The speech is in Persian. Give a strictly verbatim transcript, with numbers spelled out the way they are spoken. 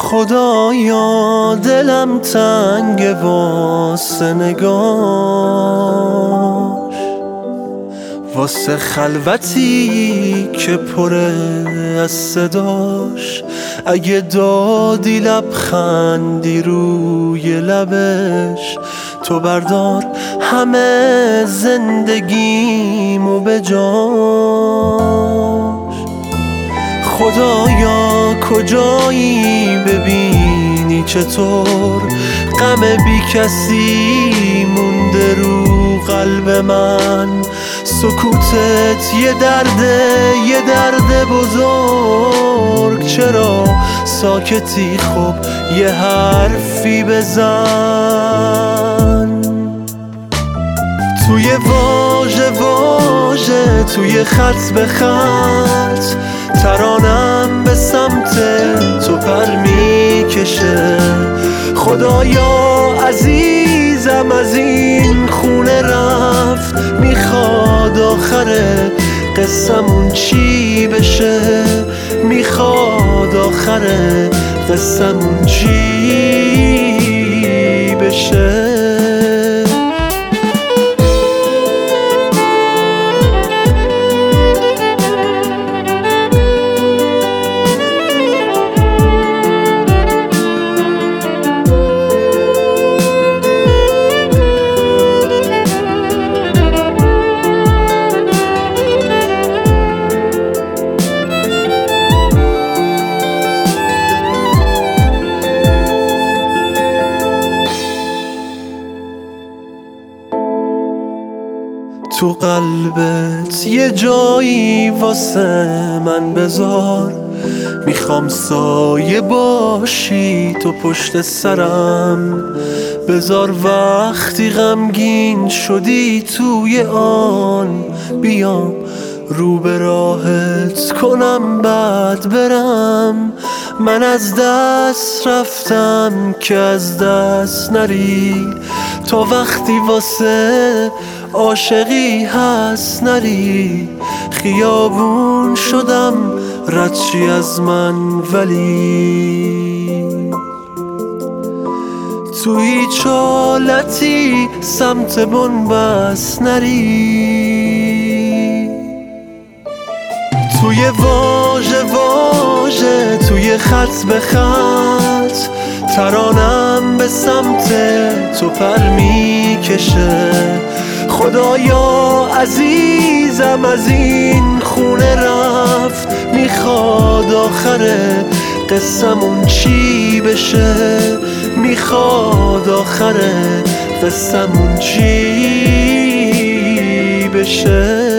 خدایا دلم تنگ واسه نگاش، واسه خلوتی که پره از صداش. اگه دادی لبخندی روی لبش، تو بردار همه زندگیمو به جاش. خدایا کجایی ببینی چطور غم بی کسی مونده رو قلب من. سکوتت یه درده، یه درد بزرگ. چرا ساکتی؟ خب یه حرفی بزن. توی واژه واژه، توی خط به خط، ترانم به سمت تو پر میکشه. خدایا عزیزم از این خونه رفت، میخواد آخر قصمون چی بشه، میخواد آخر قصمون چی بشه. تو قلبت یه جایی واسه من بذار، میخوام سایه باشی تو پشت سرم. بذار وقتی غمگین شدی توی آن بیام، رو به راهت کنم بعد برم. من از دست رفتم که از دست نری، تا وقتی واسه عاشقی هست نری. خیابون شدم رد چی از من، ولی تو هیچ حالتی سمت بنبست نری. توی واژه واژه، توی خط به خط، ترانم به سمت تو پر میکشه. خدایا عزیزم از این خونه رفت، میخواد آخر قصمون چی بشه، میخواد آخر قصمون چی بشه.